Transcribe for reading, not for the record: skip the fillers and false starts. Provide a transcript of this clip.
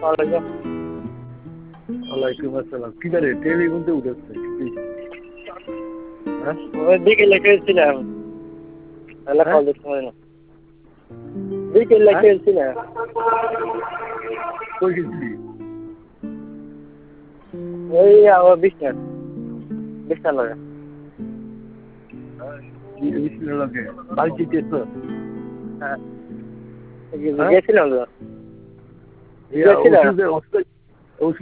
ওয়ালাইকুম আসসালাম। কি করে টেলিফোন তো উঠেছে? হ্যাঁ? ওই বিকেলে খেলছিলাম। তাহলে হ্যাঁ? কল দিতে পারি না। বিকেলে হ্যাঁ? খেলছিলাম। কই গেছিলি? ওই আমার বিছনা লাগে। বিসমিল্লাহ লাগে। বাড়ি যেতেছ? হ্যাঁ। হ্যাঁ? গেছিলাম তো। এই গেছিলাম। ওষুধের